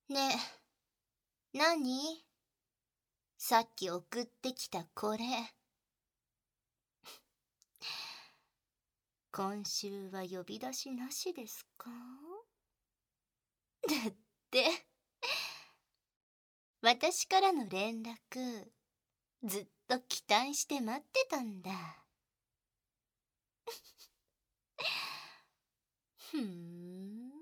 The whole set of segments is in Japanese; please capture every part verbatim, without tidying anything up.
ねえ、何？さっき送ってきたこれ。今週は呼び出しなしですか？だって、私からの連絡、ずっと期待して待ってたんだ。ふーん。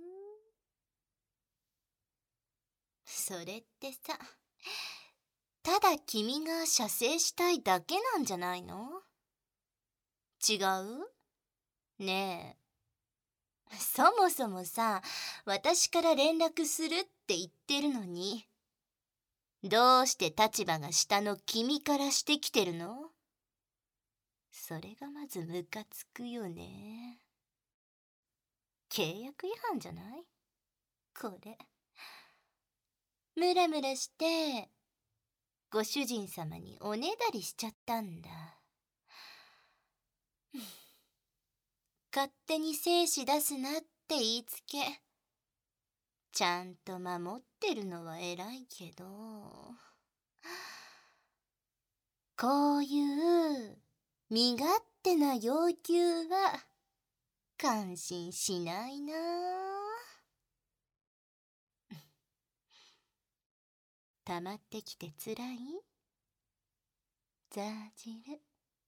それってさ、ただ君が射精したいだけなんじゃないの？違う？ねえ。そもそもさ、私から連絡するって言ってるのに、どうして立場が下の君からしてきてるの？それがまずムカつくよね。契約違反じゃない？これ。ムラムラして、ご主人様におねだりしちゃったんだ。勝手に精子出すなって言いつけ、ちゃんと守ってるのは偉いけど、こういう身勝手な要求は感心しないな。溜まってきてつらい？ザージル。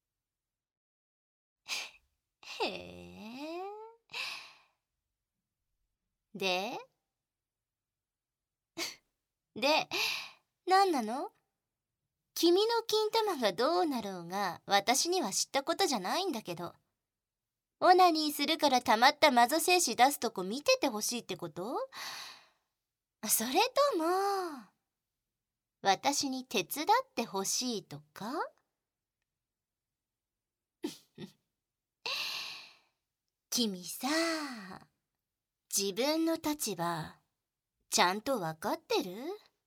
へえ。でで、なんなの？君の金玉がどうなろうが私には知ったことじゃないんだけど、オナニーするからたまったマゾ精子出すとこ見ててほしいってこと？それとも私に手伝ってほしいとか？君さ、自分の立場ちゃんとわかってる？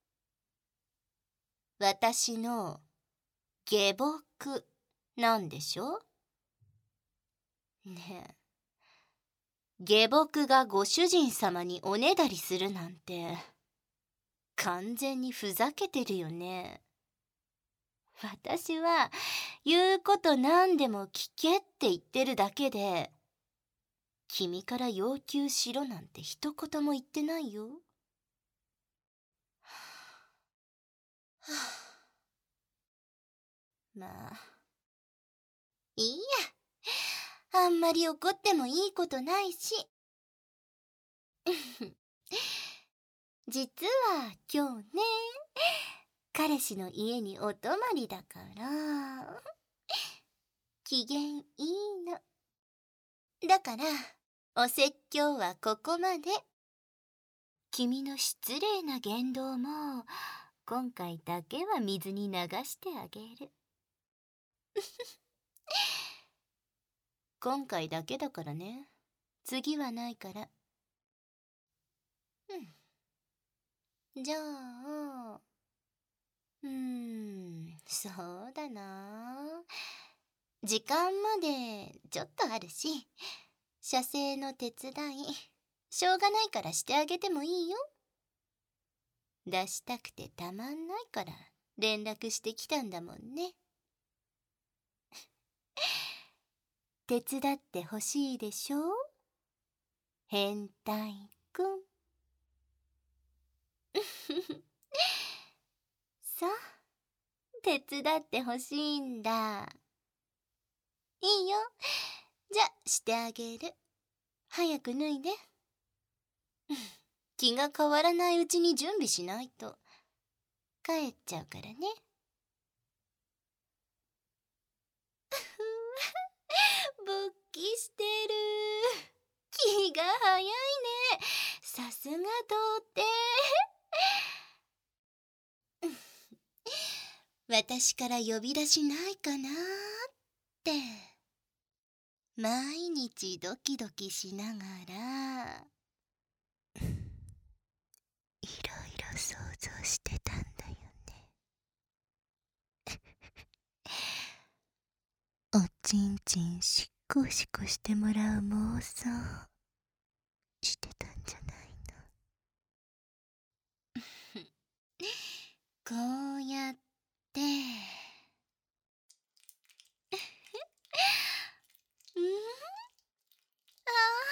私の下僕なんでしょ？ねえ、下僕がご主人様におねだりするなんて完全にふざけてるよね。私は言うこと何でも聞けって言ってるだけで、君から要求しろなんて一言も言ってないよ。はあ、まあいいや、あんまり怒ってもいいことないし。実は今日ね、彼氏の家にお泊まりだから機嫌いいの。だからお説教はここまで。君の失礼な言動も今回だけは水に流してあげる。今回だけだからね。次はないから。うん。じゃあ、うーん、そうだな。時間までちょっとあるし、射精の手伝い、しょうがないからしてあげてもいいよ。出したくてたまんないから連絡してきたんだもんね。手伝ってほしいでしょ？変態くん。さあ、手伝ってほしいんだ。いいよ。じゃ、してあげる。早く脱いで。気が変わらないうちに準備しないと。帰っちゃうからね。勃起してる。気が早いね。さすが童貞。私から呼び出しないかなって毎日ドキドキしながらいろいろ想像してたんだよね。おちんちんしっこしこしてもらう妄想してたんじゃないの？ こうやってうんあ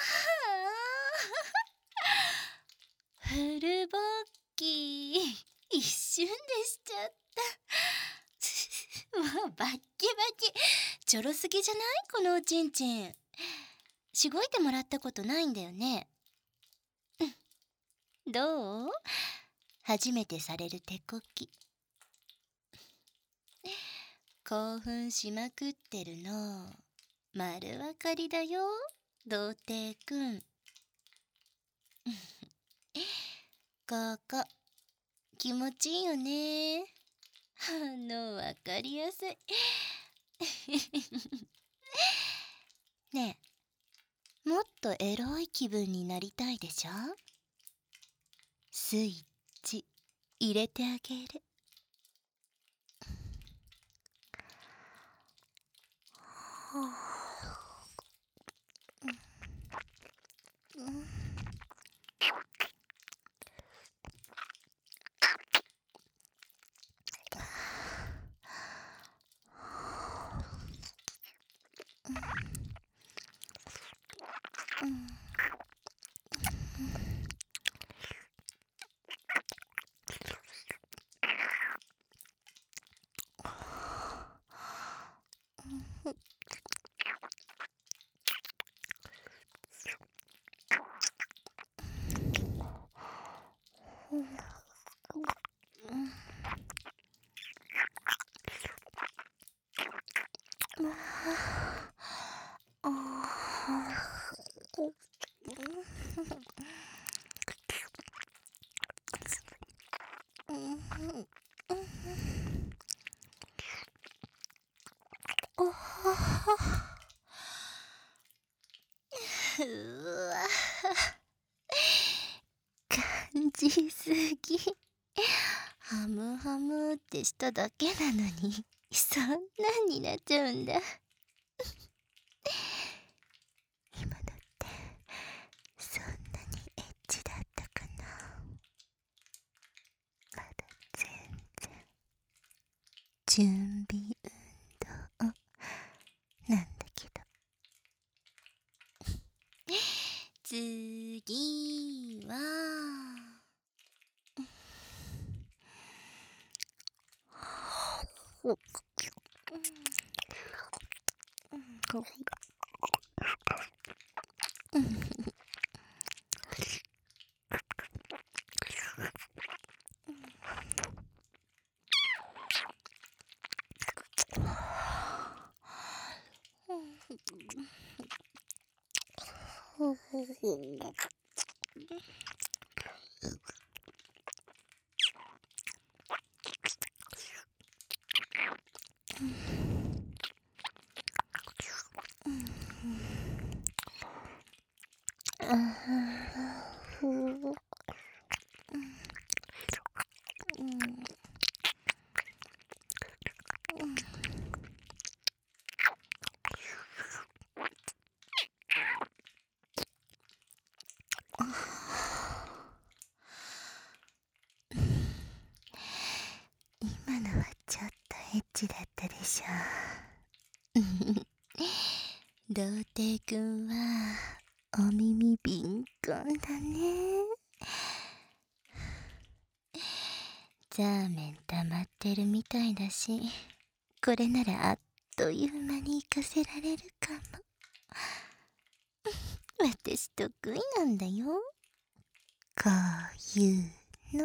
あフルボッキー一瞬でしちゃったもうバッキバキちょろすぎじゃないこのおちんちん。しごいてもらったことないんだよね。どう？初めてされる手こき。興奮しまくってるの丸わかりだよ童貞くん。ここ気持ちいいよね。反応わかりやすいねえ、もっとエロい気分になりたいでしょ。スイッチ入れてあげる。うわ感じすぎ。ハムハムってしただけなのにそんなんになっちゃうんだ今だってそんなにエッチだったかな。まだ全然準備運動なんだけど。次は今のはちょっとエッチだったでしょ童貞くんはお耳敏感だね。ザーメン溜まってるみたいだし、これならあっという間に行かせられるかも。私得意なんだよこういうの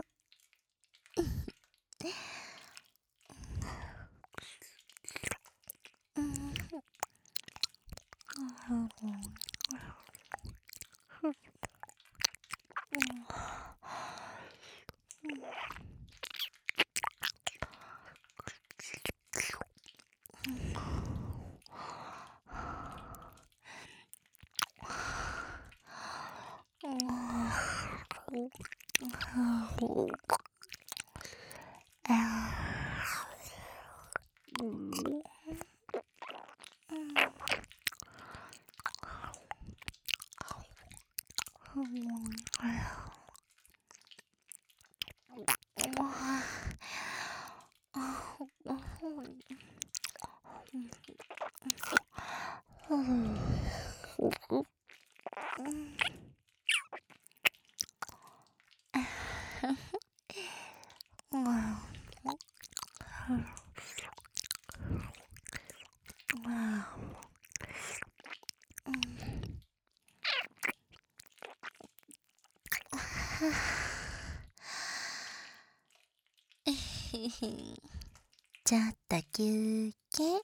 ちょっと休憩。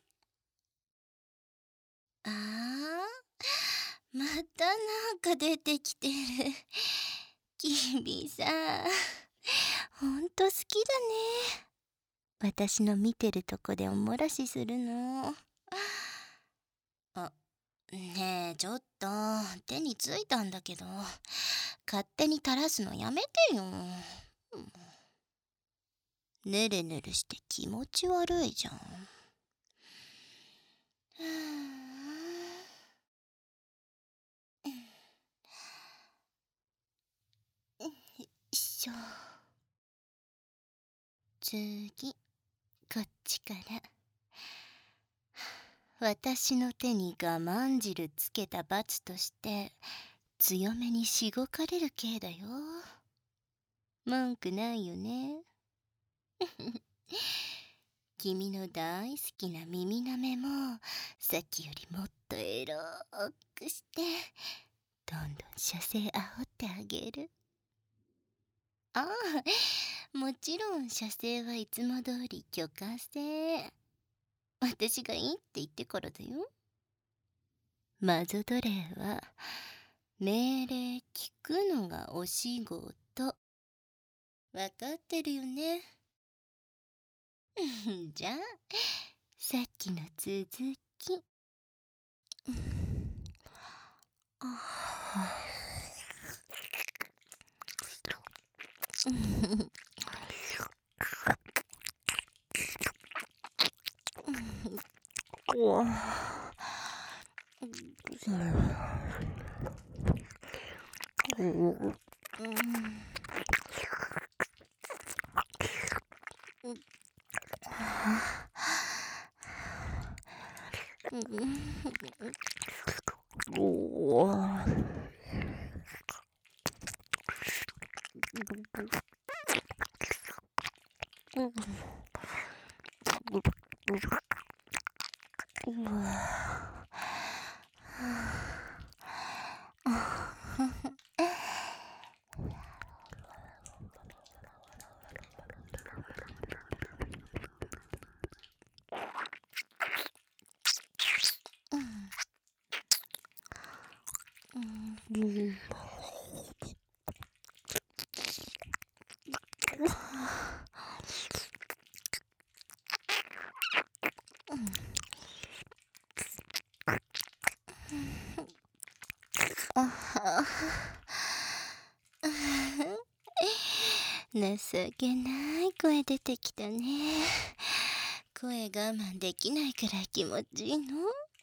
あー、またなんか出てきてる。君さ、ほんと好きだね。私の見てるとこでおもらしするの。あ、ねえ、ちょっと、手についたんだけど、勝手に垂らすのやめてよ。ぬるぬるして気持ち悪いじゃん。よいしょ。次、こっちから。私の手に我慢汁つけた罰として強めにしごかれる刑だよ。文句ないよね。君の大好きな耳なめもさっきよりもっとエロくしてどんどん射精煽ってあげる。ああ、もちろん射精はいつも通り許可制。私がいいって言ってからだよ。魔女奴隷は命令聞くのがお仕事。わかってるよね。じゃあさっきの続き。情けない声出てきたね。声我慢できないくらい気持ちいいの。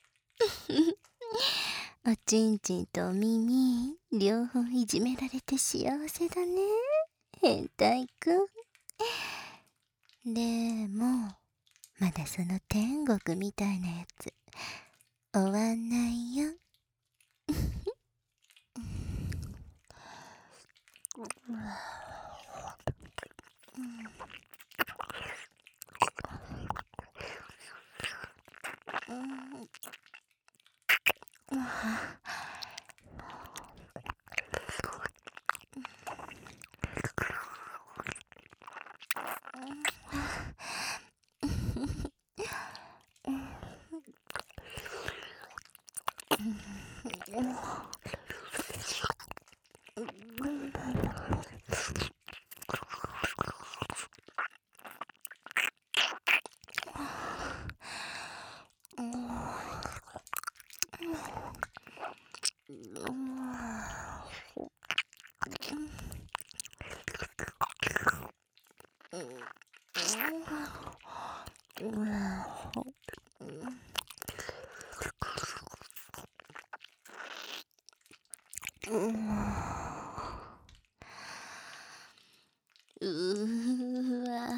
おちんちんとお耳両方いじめられて幸せだね、変態くん。でもまだその天国みたいなやつ終わんないよ。うーわ、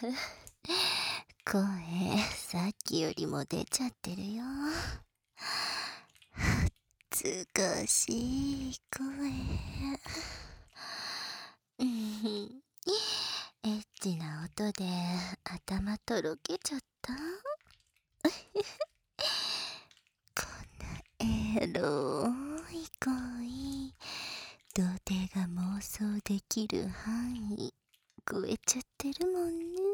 声さっきよりも出ちゃってるよ。恥ずかしい声。 ことで頭とろけちゃった。こんなエロい恋、童貞が妄想できる範囲超えちゃってるもんね。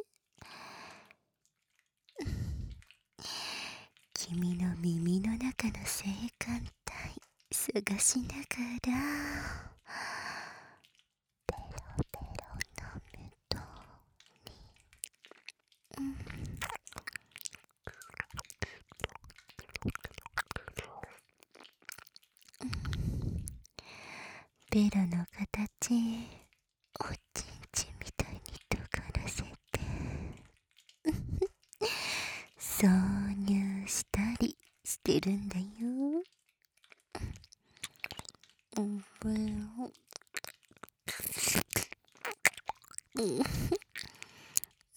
君の耳の中の性感帯探しながらペロペロ舐めとり、うん、ベロの形おちんちんみたいに尖らせて挿入したりしてるんだよ。うん、これをうんうん、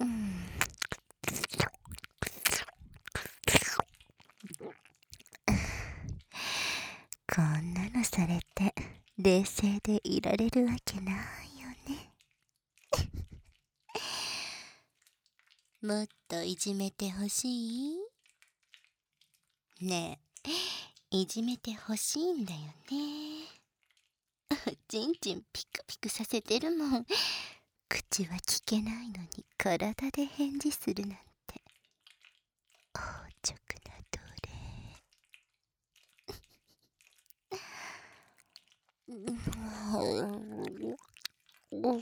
こんなのされて冷静でいられるわけないよね。もっといじめてほしい？ねえ、いじめてほしいんだよね。ちんちんピクピクさせてるもん。口は聞けないのに体で返事するなんて横直な奴隷。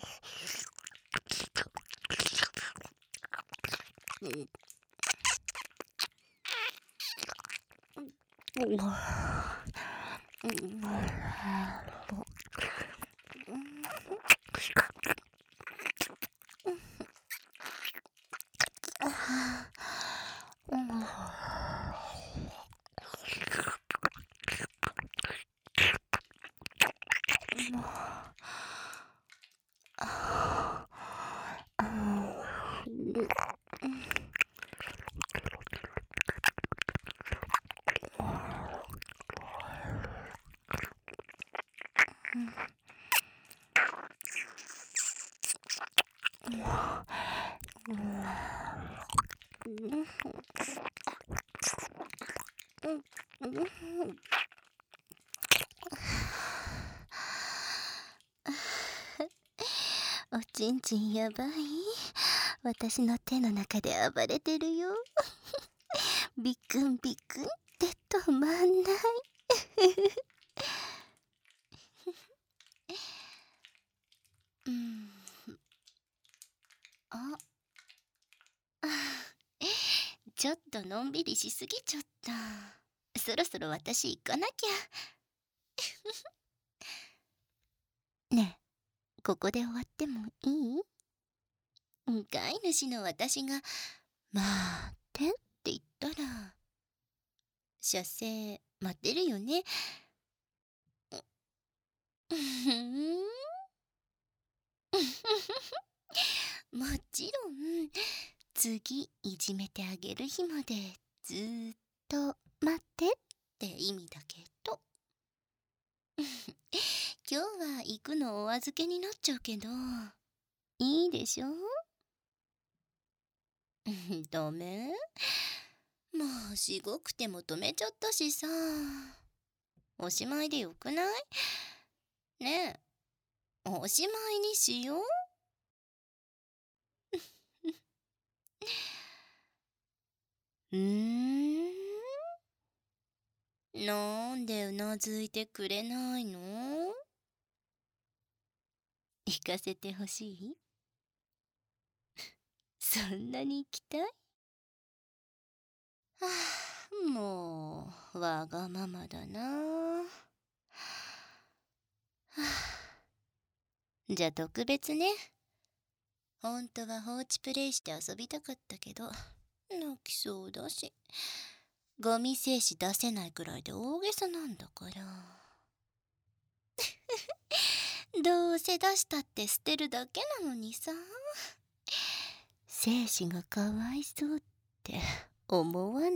おちんちんやばい。私の手の中で暴れてるよ。ビックンビックンって止まんない。うん、あちょっとのんびりしすぎちゃった。そろそろ私行かなきゃ。ねえ、ここで終わってもいい？飼い主の私が「待って」って言ったら射精待ってるよね。うふんもちろん次いじめてあげる日までずーっと待ってって意味だけど今日は行くのお預けになっちゃうけどいいでしょ？ダメ？もうしごくても止めちゃったしさ。おしまいでよくない？ねえ、おしまいにしよう。うーん、なんでうなずいてくれないの？行かせてほしい？そんなに行きたい？はあ、もうわがままだな。はあ、じゃあ特別ね。ほんとは放置プレイして遊びたかったけど泣きそうだし、ゴミ精子出せないくらいで大げさなんだからどうせ出したって捨てるだけなのにさ。精子がかわいそうって思わない？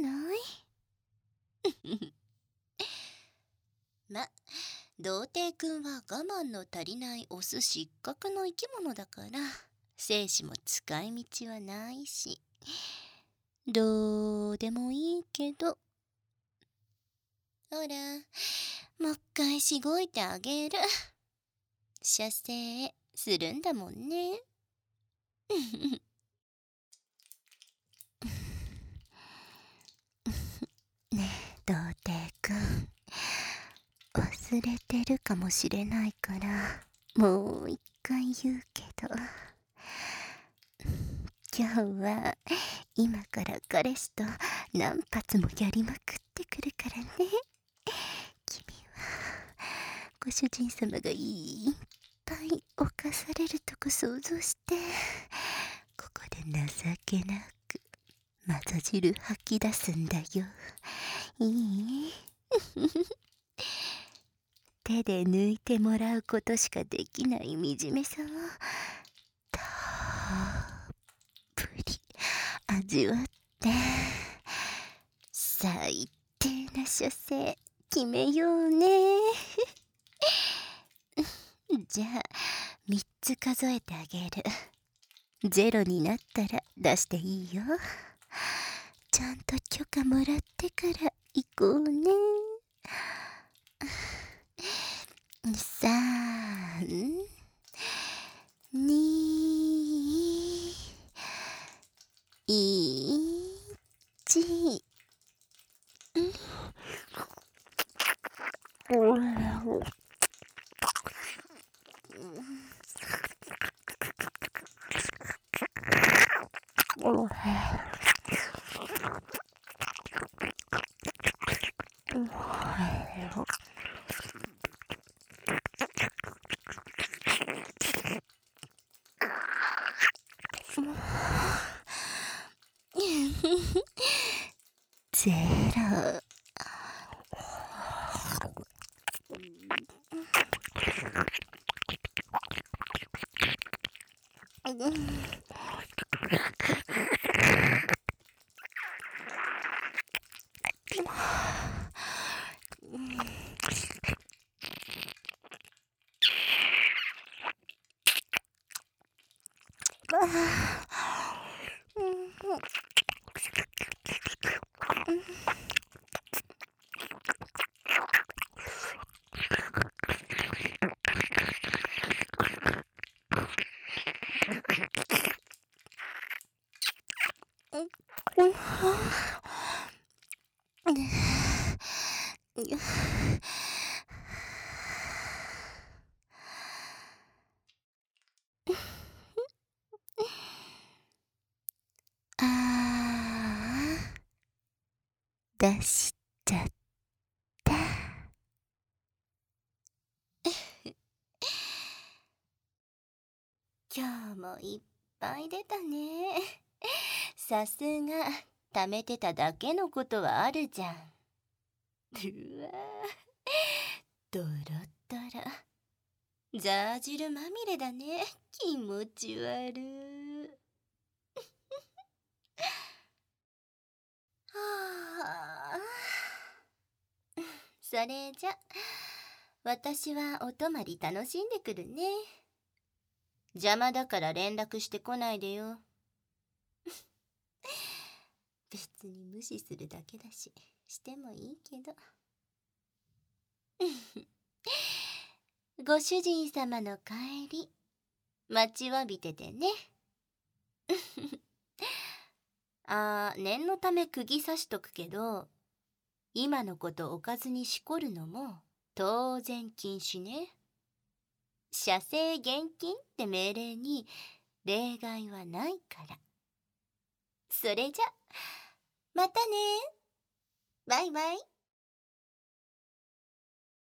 ま、童貞くんは我慢の足りないオス失格の生き物だから精子も使い道はないし、どうでもいいけど。ほら、もう一回しごいてあげる。射精するんだもんね。ねえ、童貞くん。忘れてるかもしれないから、もう一回言うけど。今日は、今から彼氏と何発もやりまくってくるからね。君は、ご主人様がいっぱい犯されるとこ想像して、ここで情けなく、まざ汁吐き出すんだよ。いい手で抜いてもらうことしかできない惨めさをたっぷり味わって、最低な射精決めようね。じゃあみっつ数えてあげる。ゼロになったら出していいよ。ちゃんと許可もらってから行こうね。さん、に、いち。ゼロ。ああ、出しちゃった。今日もいっぱい出たね。さすが、溜めてただけのことはあるじゃん。うわドロドロ。ザー汁まみれだね。気持ち悪い。はあ。それじゃ、私はお泊まり楽しんでくるね。邪魔だから連絡してこないでよ。別に無視するだけだし、してもいいけど。ご主人様の帰り、待ちわびててね。あー、念のため釘刺しとくけど、今のことおかずにしこるのも当然禁止ね。射精厳禁って命令に例外はないから。それじゃ、またね。バイバイ。